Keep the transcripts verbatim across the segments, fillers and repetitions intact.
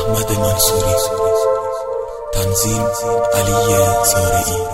احمد منصوری. تنظیم علی زارعی.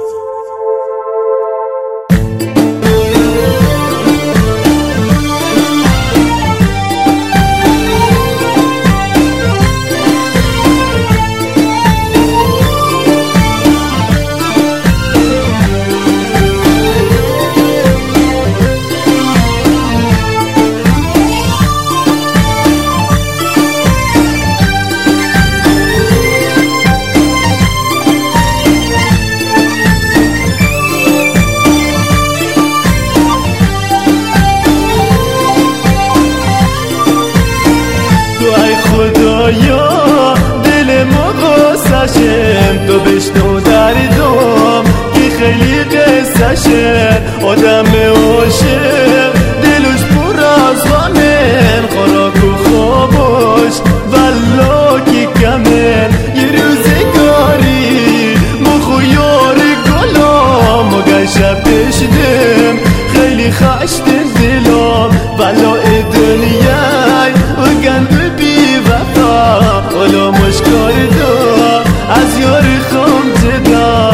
خدایا دل ما قصه‌شه، تو بشنو دردم که خیلی قصه‌شه. آدم عاشق دلش پر از غمه، خوراک و خوابش والا که کمه. یه روزگاری مخو یار گلام مگه شب بشدم خیلی خشت دلم. بلای دنیای و گند حالا مشکار دار از یار خام جدا.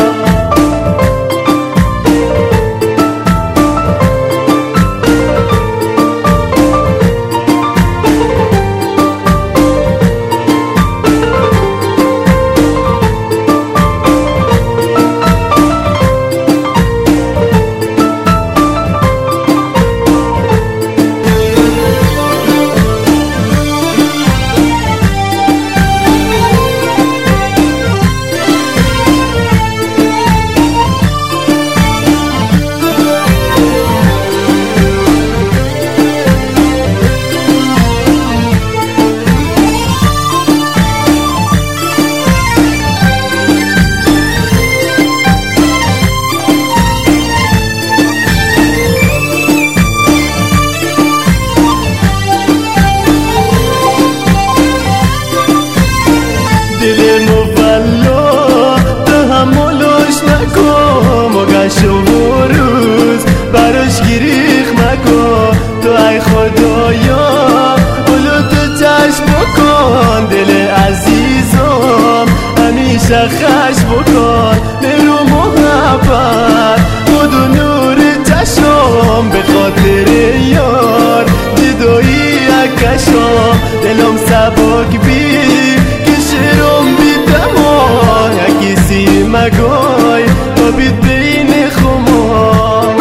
دل مولا تحملش نکن، مگه شب و روز براش گریخ مکن. تو ای خدایا اولو تو چشم بکن، دل عزیزم همیشه خش بکن. نرو محبت خود و نور چشم، به خاطر یار جدایی اکشم. دلم سبک بی شرم بیدم ها یکیسی مگای تا بید بین خمام.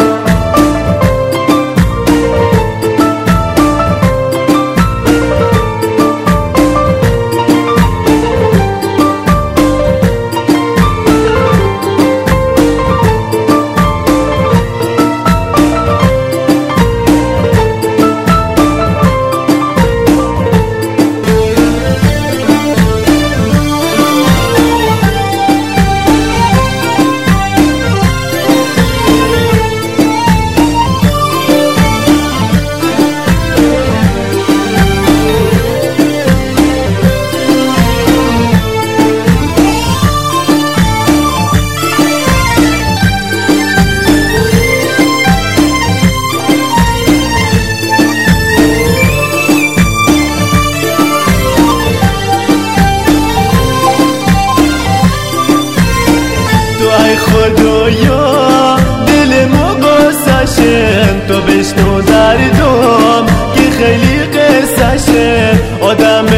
خدایا دل ما قصه‌شه، تو بشنو دردم که خیلی قصه‌شه. آدم